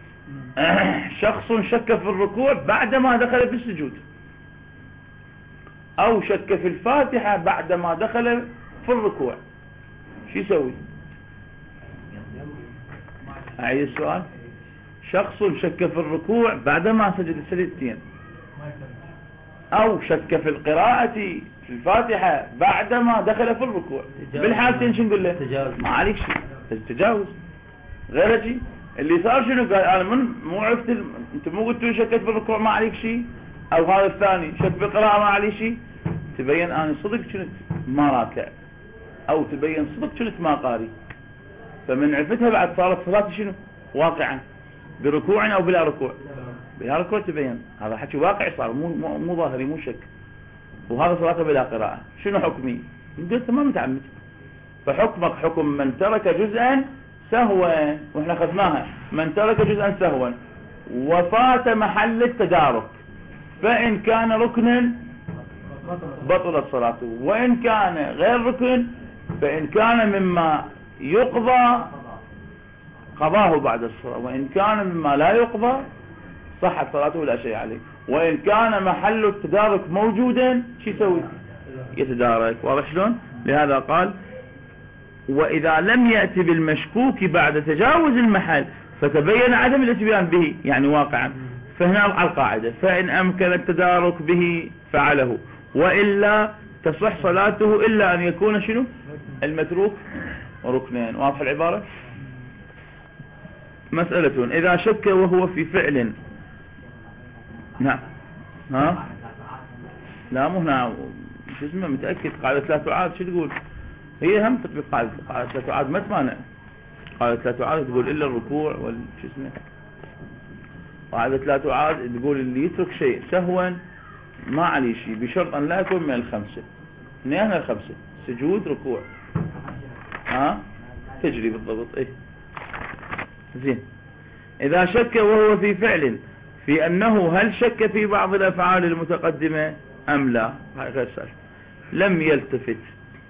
شخص شك في الركوع بعدما دخل في السجود، او شك في الفاتحة بعدما دخل في الركوع، شو يسوي؟ اعيد السؤال. شخص شك في الركوع بعدما سجد السجدتين، او شك في القراءة في الفاتحة بعدما دخل في الركوع، بالحالتين شو نقول له؟ ما عليك شيء، تجاوز. غير شيء اللي صار شنو؟ قال انا من مو عرفت ال... انت مو قلت لي شكيت بالركوع ما عليك شيء، او هذا الثاني شك بالقراءة ما عليه شيء، تبين انا صدق كنت ما راكع، او تبين صدق كنت ما قاري، فمن عرفتها بعد صارت صلاتي شنو؟ واقعا بركوع او بلا ركوع، بلا ركوع تبين، هذا حكي واقعي صار، مو مو, مو ظاهري، مو شك، وهذا صلاته بلا قراءة. شنو حكمي؟ قلت ما متعمد، فحكمك حكم من ترك جزءا سهوا، واحنا اخذناها، من ترك جزءا سهوا وفات محل التدارك، فإن كان ركنا بطلت صلاته، وإن كان غير ركن فإن كان مما يقضى قضاه بعد الصلاة، وإن كان مما لا يقضى صحت صلاته لا شيء عليه، وإن كان محل التدارك موجودا شو يسوي؟ يتدارك. واضح شلون؟ لهذا قال وإذا لم يأتي بالمشكوك بعد تجاوز المحل فتبين عدم الاتيان به، يعني واقعا، فهنا على القاعدة فإن أمكن التدارك به فعله، وإلا تصح صلاته إلا أن يكون شنو؟ المتروك ركنين. واضح العبارة؟ مسألة إذا شك وهو في فعل. نعم. ها؟ لا مو هنا شو اسمه متأكد قاعدة لا تعاد، شو تقول؟ هي هم تطبيق قاعدة قاعدة لا تعاد ما تمانع، قاعدة لا تعاد تقول إلا الركوع وال شو اسمه، قاعدة لا تعاد تقول اللي يترك شيء سهوا ما عليه شيء بشرط أن لا يكون من الخمسة، اثنين الخمسة، سجود ركوع، ها تجري بالضبط. ايه زين. إذا شك وهو في فعل في أنه هل شك في بعض الأفعال المتقدمة أم لا، هاي غير سهل، لم يلتفت.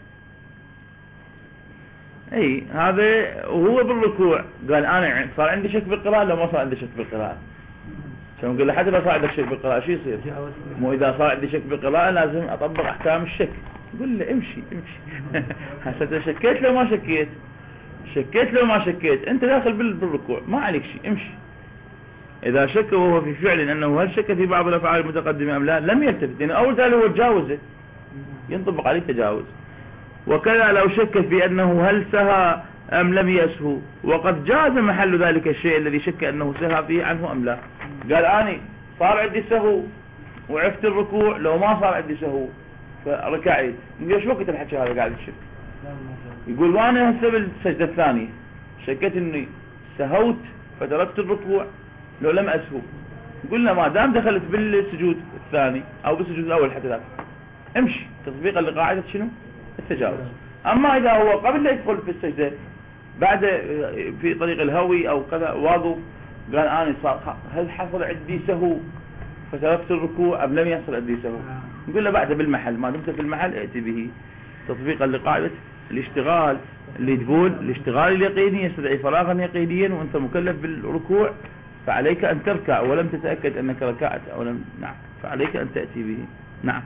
اي هذا وهو بالركوع قال انا صار عندي شك بالقراءة لو ما صار عندي شك بالقراءة، شو نقول له حتى لو صار عندك شك بالقراءة شو يصير؟ مو اذا صار عندي شك بالقراءة لازم اطبق احكام الشك، قل له امشي امشي. هسه شكيت لو ما شكيت، شكيت لو ما شكيت انت داخل بالركوع ما عليك شيء، امشي إذا شك وهو في فعل أنه هل شك في بعض الأفعال المتقدمة أم لا لم يلتفت، لأن أول سؤال هو تجاوزه ينطبق عليه تجاوز. وكذا لو شك في أنه هل سهى أم لم يسهو وقد جاز محل ذلك الشيء الذي شك أنه سهى فيه عنه أم لا. قال أنا صار عندي سهو وعفت الركوع، لو ما صار عندي سهو فركعت، نقول شو وقت الحكي هذا قاعد يشك؟ يقول وانا هسه بالسجدة الثانية شكيت اني سهوت فتركت الركوع لو لم اسهو، قلنا ما دام دخلت بالسجود الثاني او بالسجود الاول حتى ذاك امشي تطبيقا لقاعدة شنو؟ التجاوز. اما اذا هو قبل لا يدخل في السجدة بعد في طريق الهوي او كذا واضو قال انا صار هل حصل عندي سهو فتركت الركوع ام لم يحصل عندي سهو، نقول له بعد بالمحل ما دمت في المحل ائتي به تطبيقا لقاعدة الاشتغال اللي تقول الاشتغال اليقيني يستدعي فراغا يقينيا وانت مكلف بالركوع فعليك ان تركع ولم تتأكد انك ركعت او لم. نعم فعليك ان تأتي به. نعم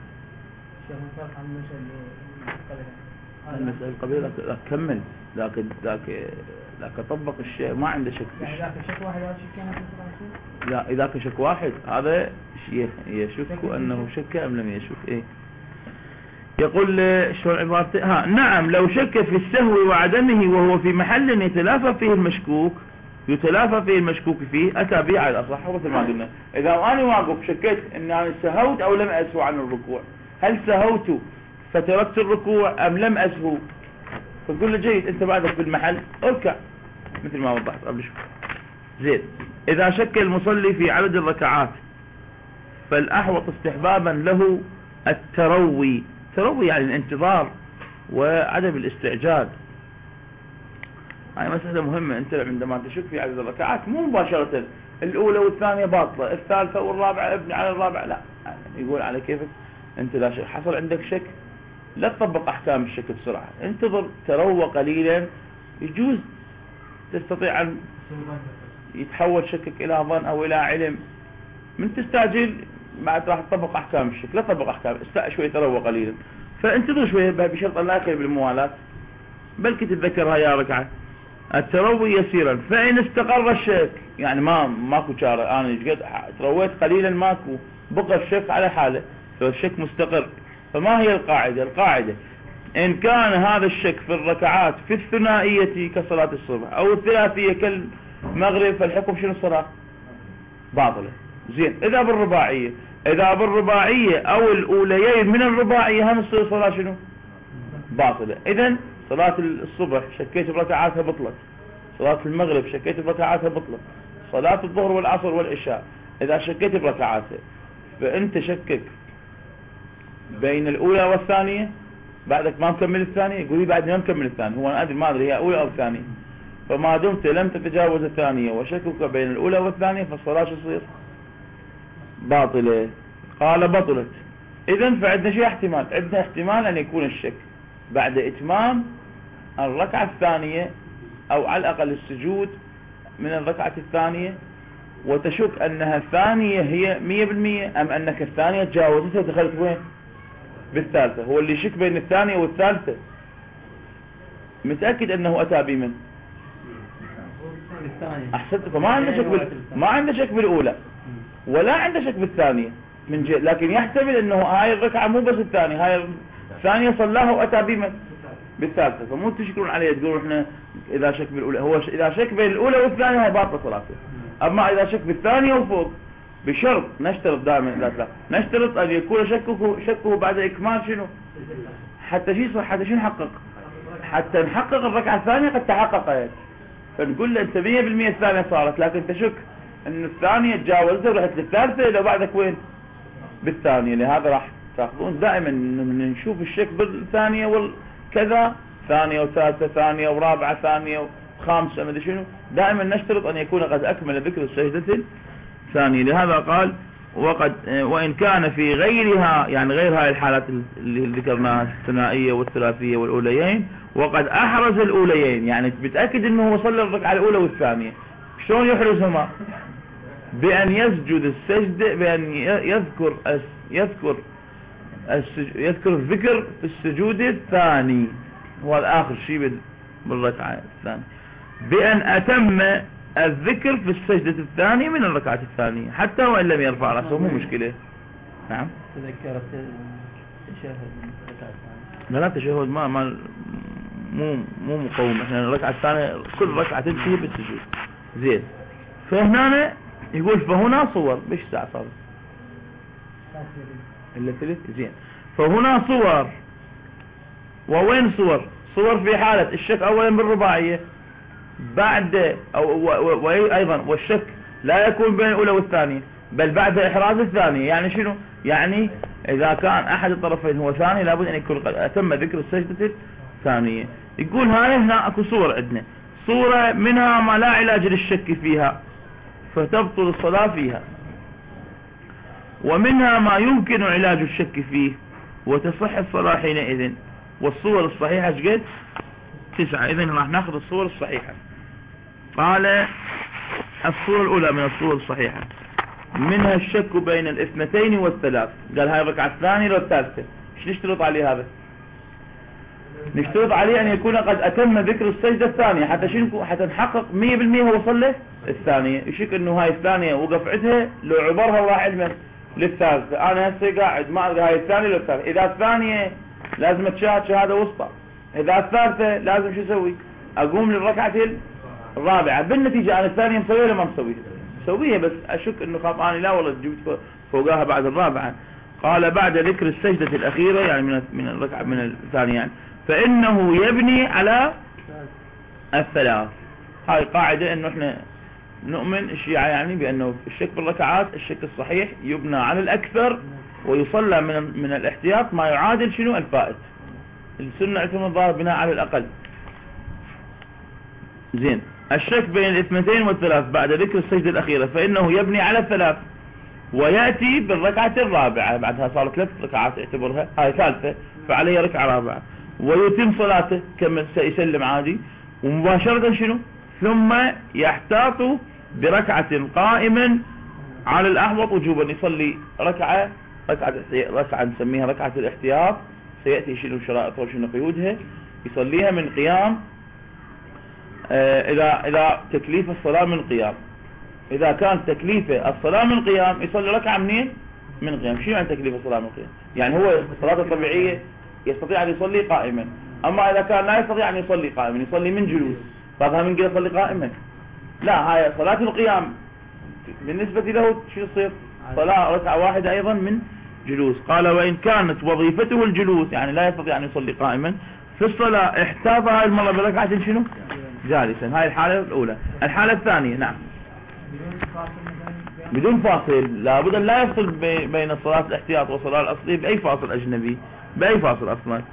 المسألة القبيلة لا كمل ذاك ذاك ذاك طبق الشيء ما عنده شك. ذاك شك واحد ولا شك؟ لا إذا شك واحد هذا يشك أنه شك أم لم يشك. إيه يقول شو عبارته؟ ها نعم لو شك في السهو وعدمه وهو في محل يتلافى فيه المشكوك يتلافى فيه المشكوك فيه أتى به على الأصح. مثل ما قلنا إذا أنا واقف شكيت أن أنا سهوت أو لم أسهو عن الركوع، هل سهوت فتركت الركوع أم لم أسهو، فقل له جيد أنت بعدك بالمحل اركع مثل ما وضحت قبل شوي. زين إذا شك المصلي في عدد الركعات فالأحوط استحبابا له التروي. تروي يعني الانتظار وعدم الاستعجال. هاي مسألة مهمة. أنت عندما تشك في عدد الركعات مو مباشرة الأولى والثانية باطلة الثالثة والرابعة ابني على الرابعة، لا يقول على كيفك أنت لا شك حصل عندك شك لا تطبق أحكام الشك بسرعة، انتظر تروى قليلا يجوز تستطيع أن يتحول شكك إلى ظن أو إلى علم. من تستعجل بعد راح تطبق أحكام الشك، لا تطبق أحكام استاء شوي تروى قليلا فانتظر شوي بشرط أن لا يخل بالموالاة بل تتذكرها يا ركعة. التروي يسيرا فإن استقر الشك يعني ما ماكو شارع أنا ترويت قليلا ماكو بقى الشك على حاله فالشك مستقر. فما هي القاعدة؟ القاعدة إن كان هذا الشك في الركعات في الثنائية كصلاة الصبح أو الثلاثية كالمغرب فالحكم شنو الصلاة؟ باطلة. زين إذا بالرباعية إذا بالرباعية أو الأوليين من الرباعية هم تصير صلاة شنو؟ باطلة. إذن صلاة الصبح شكيت بركعاتها بطلت، صلاة المغرب شكيت بركعاتها بطلت، صلاة الظهر والعصر والعشاء إذا شكيت بركعاتها فأنت شكك بين الأولى والثانية بعدك ما مكمل الثانية يقول لي بعد ما مكمل الثانية هو أنا أدري ما أدري هي أولى أو ثانية، فما دمت لم تتجاوز الثانية وشكك بين الأولى والثانية فالصلاة شو تصير؟ باطلة. قال بطلت. إذن فعندنا شيء احتمال عندنا احتمال أن يكون الشك بعد إتمام الركعة الثانية أو على الأقل السجود من الركعة الثانية وتشك أنها الثانية هي مية بالمية أم أنك الثانية تجاوزتها ودخلت وين؟ بالثالثة. هو اللي يشك بين الثانية والثالثة متأكد أنه أتى بمن؟ أحسنت. فما عنده شك بال... ما عنده شك بالأولى ولا عنده شك بالثانية من جهة، لكن يحتمل أنه هاي الركعة مو بس الثانية هاي الثانية صلاها وأتى بمن؟ بالثالثة. فمو تشكرون عليه تقولوا إحنا إذا شك بالأولى هو ش... إذا شك بين الأولى والثانية هاي باطلة صلاته. أما إذا شك بالثانية وفوق بشرط نشترط دائما لا لا نشترط أن يكون شكه شكه بعد إكمال شنو؟ حتى شيء حتى شو نحقق؟ حتى نحقق الركعة الثانية قد تحققت فنقول له أنت مية بالمية الثانية صارت لكن تشك إن الثانية تجاوزت ورحت للثالثة إذا بعدك وين؟ بالثانية. لهذا راح تأخذون دائما نشوف الشك بالثانية والكذا ثانية وثالثة ثانية ورابعة ثانية وخامسة ما أدري شنو، دائما نشترط أن يكون قد أكمل ذكر السجدة الثانية. لهذا قال وقد وإن كان في غيرها يعني غير هاي الحالات اللي ذكرناها الثنائية والثلاثية والأوليين وقد أحرز الأوليين يعني بتأكد أنه وصل الركعة الأولى والثانية. شلون يحرزهما؟ بأن يسجد السجدة بأن يذكر يذكر يذكر الذكر في السجود الثاني هو الآخر شيء بالركعة الثانية بأن أتم الذكر في السجدة الثانية من الركعة الثانية حتى وإن لم يرفع رأسه مو مشكلة. نعم تذكرت التشهد من الركعة الثانية. لا لا تشهد ما ما مو مو مقوم. احنا الركعة الثانية كل ركعة تنتهي بالسجود. زين. فهنا يقول فهنا صور بيش ساعة صار إلا ثلث. زين. فهنا صور. ووين صور؟ صور في حالة الشك أولا بالرباعية بعد أو وأيضا والشك لا يكون بين الأولى والثانية بل بعد إحراز الثانية. يعني شنو؟ يعني إذا كان أحد الطرفين هو ثاني لابد أن يكون قد أتم ذكر السجدة الثانية. يقول هاي هنا أكو صور عندنا. صورة منها ما لا علاج للشك فيها فتبطل الصلاة فيها، ومنها ما يمكن علاج الشك فيه وتصح الصلاة حينئذ. والصور الصحيحة شقد؟ تسعة. إذن راح ناخذ الصور الصحيحة. قال الصورة الأولى من الصور الصحيحة منها الشك بين الاثنتين والثلاث. قال هاي الركعة الثانية والثالثة. ايش نشترط عليه هذا؟ نشترط عليه أن يكون قد أتم ذكر السجدة الثانية حتى شنو؟ حتى نحقق مية بالمية هو وصل الثانية. يشك إنه هاي الثانية وقف عندها لو عبرها وراح علما للثالثة. أنا هسه قاعد ما ألقى هاي الثانية لو الثالثة. إذا الثانية لازم تشاهد شهادة وسطى. إذا الثالثة لازم شو أسوي؟ أقوم للركعة الرابعة. بالنتيجة أنا الثانية مسويها ولا ما مسويها؟ مسويها بس أشك إنه خاف أنا لا والله جبت فوقها بعد الرابعة. قال بعد ذكر السجدة الأخيرة يعني من من الركعة من الثانية يعني فإنه يبني على الثلاث. هاي قاعدة إنه إحنا نؤمن الشيعة يعني بأنه الشك بالركعات الشك الصحيح يبنى على الأكثر ويصلى من من الاحتياط ما يعادل شنو الفائت. السنة عندهم الظاهر بناء على الأقل. زين. الشك بين الاثنتين والثلاث بعد ذكر السجدة الأخيرة فإنه يبني على الثلاث ويأتي بالركعة الرابعة. بعدها صارت ثلاث ركعات اعتبرها هاي ثالثة فعليه ركعة رابعة ويتم صلاته كما سيسلم عادي ومباشرة شنو ثم يحتاط بركعة قائما على الأحوط وجوبا. يصلي ركعة ركعة ركعة نسميها ركعة الاحتياط سيأتي شنو شرائطها وشنو قيودها. يصليها من قيام آه إذا إذا تكليف الصلاة من قيام. إذا كان تكليفه الصلاة من قيام يصلي ركعة منين؟ من قيام. شو يعني تكليف الصلاة من قيام؟ يعني هو الصلاة الطبيعية يستطيع أن يصلي قائما. أما إذا كان لا يستطيع أن يصلي قائما يصلي من جلوس فهذا من قيل يصلي قائما. لا هاي صلاة القيام بالنسبة له شو يصير؟ صلاة ركعة واحدة أيضا من جلوس. قال وإن كانت وظيفته الجلوس يعني لا يستطيع أن يصلي قائما في الصلاة احتاط هاي المرة بركعة شنو؟ جالسا. هاي الحالة الأولى. الحالة الثانية نعم بدون فاصل. لابد أن لا يفصل بين صلاة الاحتياط والصلاة الأصلية بأي فاصل أجنبي بأي فاصل أصلا.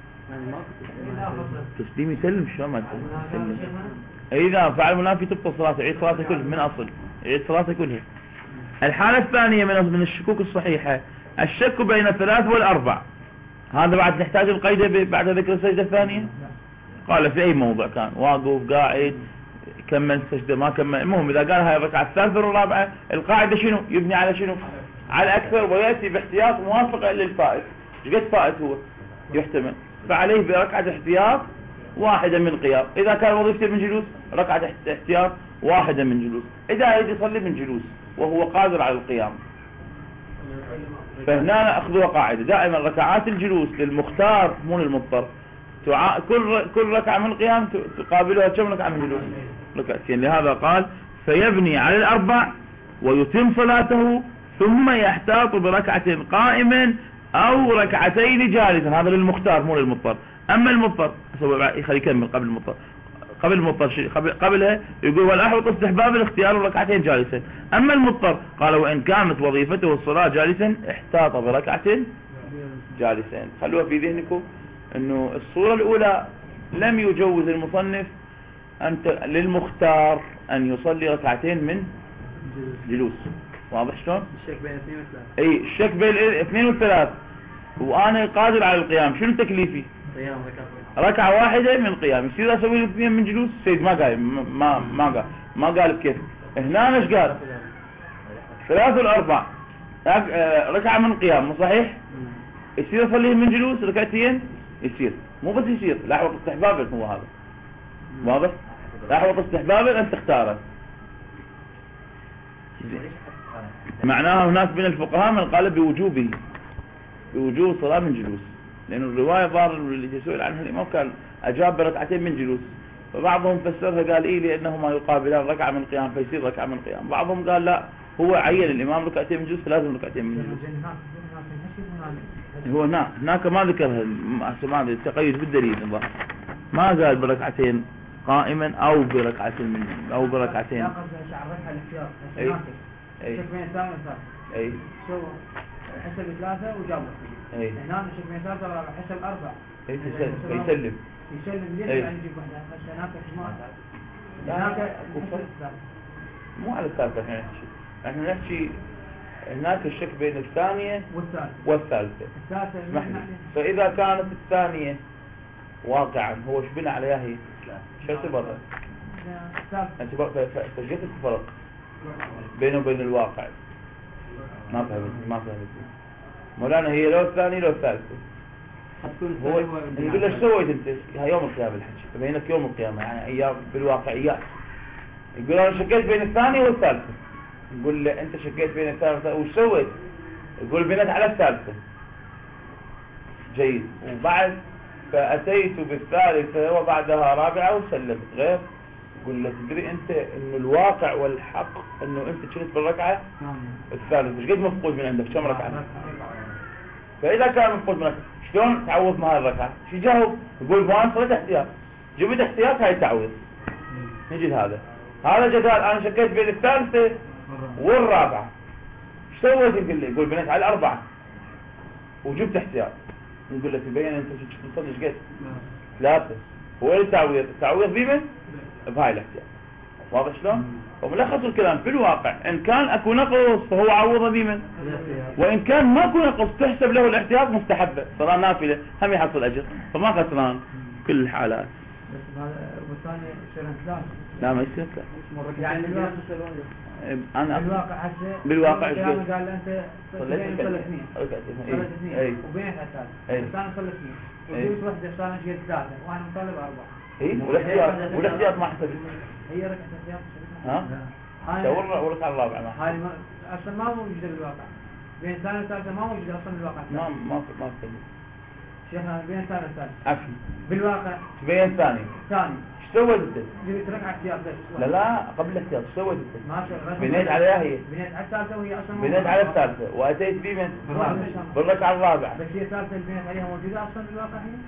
تسليم يسلم شو ما تسلم. إذا فعل منافي تبطل صلاته يعيد صلاته كلها من أصل يعيد صلاته كلها. الحالة الثانية من من الشكوك الصحيحة الشك بين الثلاث والأربع. هذا بعد نحتاج القيد بعد ذكر السجدة الثانية. قال في أي موضع كان واقف قاعد كمل السجدة ما كمل. المهم إذا قال هاي الركعة الثالثة والرابعة القاعدة شنو يبني على شنو على أكثر ويأتي باحتياط موافقة للفائت. قد فائت هو يحتمل فعليه بركعة احتياط واحدة من قيام. إذا كان وظيفته من جلوس ركعة احتياط واحدة من جلوس. إذا يجي يصلي من جلوس وهو قادر على القيام فهنا أخذوها قاعدة دائما ركعات الجلوس للمختار مو للمضطر. تعا... كل كل ركعة من القيام تقابلها كم ركعة من جلوس؟ ركعتين. لهذا قال فيبني على الأربع ويتم صلاته ثم يحتاط بركعة قائما أو ركعتين جالسا. هذا للمختار مو للمضطر. أما المضطر خلي يكمل قبل المضطر قبل المضطر قبل قبلها يقول والأحوط استحباب الاختيار الركعتين جالسا. أما المضطر قال وإن كانت وظيفته الصلاة جالسا احتاط بركعة جالسين. خلوها في ذهنكم انه الصورة الاولى لم يجوز المصنف أنت للمختار ان يصلي ركعتين من جلوس. واضح شلون؟ الشك بين اثنين وثلاث. اي الشك بين اثنين والثلاث وانا قادر على القيام. شنو تكليفي؟ قيام ركعة ركعة واحدة من قيام. يصير اسوي اثنين من جلوس؟ سيد ما قال ما ما قال ما قال كيف. هنا ايش قال؟ ثلاث والاربع ركعة من قيام مو صحيح؟ يصير يصلي من جلوس ركعتين يصير مو بس يصير لا احوط استحبابا هو هذا. واضح؟ لا احوط استحبابا ان تختاره. معناها هناك من الفقهاء من قال بوجوبه، بوجوب الصلاة من جلوس، لأن الرواية ظاهر اللي سئل عنها الإمام كان أجاب بركعتين من جلوس، فبعضهم فسرها قال إيه لأنهما يقابلان ركعة من القيام فيصير ركعة من القيام، بعضهم قال لا هو عين الإمام ركعتين من جلوس فلازم ركعتين من جلوس. هو هناك هناك ما ذكرها ما التقيد بالدليل الظاهر، ما قال بركعتين قائما أو بركعتين من أو بركعتين. أي أي شوف بين ثاني وثالث. أي شو حسب ثلاثة وجابوا. أي هنا شوف بين ثلاثة ورابع حسب أربعة. أي تسلم يسلم. يسلم ليش أي. يعني يجيب واحدة بس هناك ما. لا، هناك كفر. حسب مو على الثالثة احنا نحكي، احنا نحكي هناك الشك بين الثانية والثالث. والثالثة. الثالثة اسمح لي، فإذا كانت الثانية واقعا هو ايش بنى عليها هي؟ شو اعتبرها؟ الثالثة. انت فجيت الفرق بينه وبين الواقع. ما فهمت ما فهمت مولانا، هي لو الثانية لو الثالثة. هو يقول ايش سويت انت؟ هاي يوم القيامة الحج، بينك يوم القيامة يعني ايام بالواقعيات. يقول انا شكيت بين الثانية والثالثة. يقول له انت شكيت بين الثالثة وش سويت؟ يقول بنيت على الثالثة. جيد. وبعد فأتيت بالثالثة وبعدها رابعة وسلمت غير. يقول له تدري انت انه الواقع والحق انه انت شلت بالركعة الثالثة، ايش قد مفقود من عندك؟ كم ركعة؟ فاذا كان مفقود من ركعة شلون تعوض مع الركعة؟ شو جاوب؟ يقول ما صرت احتياط، جبت احتياط هاي تعويض. نجي هذا هذا جدال انا شكيت بين الثالثة والرابعة ايش سويت؟ يقول لي يقول بنيت على الاربعة وجبت احتياط. نقول له تبين انت تصدق ايش قد؟ ثلاثة. هو التعويض التعويض بمن؟ بهاي الاحتياط. واضح شلون؟ وملخص الكلام في الواقع ان كان اكو نقص فهو عوض بمن؟ وان كان ماكو نقص تحسب له الاحتياط مستحبة، صلاة نافلة هم يحصل اجر، فما خسران كل الحالات. بس هذا والثاني شرن ثلاثة. لا ما يصير ثلاثة. يعني بالواقع انا بالواقع هسه بالواقع ايش قال؟ قال له انت صليت صليت اثنين. صليت اثنين وبينك الثالث. اي بس انا صليت اثنين. وجبت واحدة صار انا جبت ثلاثة وانا مطالب أربعة. اي والاحتياط والاحتياط ما حسبت. هي ركعة احتياط. ها؟ دور ورك على الرابعة ما. هاي اصلا ما موجودة بالواقع. بين الثاني والثالثة ما موجودة اصلا بالواقع. ما ما ما في. شيخنا بين الثاني والثالث. عفوا. بالواقع. بين الثاني. ثاني. ايش سويت انت؟ جبت ركعة احتياط بس. لا لا قبل الاحتياط ايش سويت انت؟ ما شاء الله. بنيت عليها هي. بنيت على الثالثة وهي اصلا. بنيت على الثالثة واتيت بمن؟ بالركعة الرابعة. بس هي الثالثة اللي بنيت عليها موجودة اصلا بالواقع هي.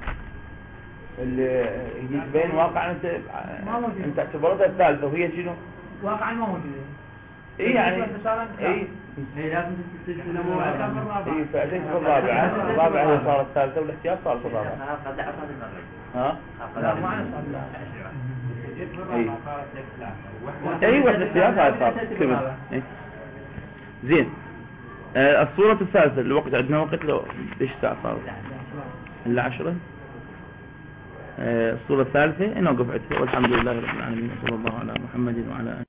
اللي هي بين واقع انت ما موجودة. انت اعتبرتها الثالثة وهي شنو؟ واقعا ما موجودة. اي يعني اي هي لازم تستلم مو اي فاتيت بالرابعة، الرابعة هي صارت الثالثة والاحتياط صار في الرابعة. ها؟ لا ما أنا اي ايوه الاحتياط هاي صارت كمل. زين. آه الصورة الثالثة الوقت عندنا وقت لو ايش ساعة صارت؟ الا عشرة. آه الصورة الثالثة نوقف عندها والحمد لله رب العالمين، صلى الله على محمد وعلى آله.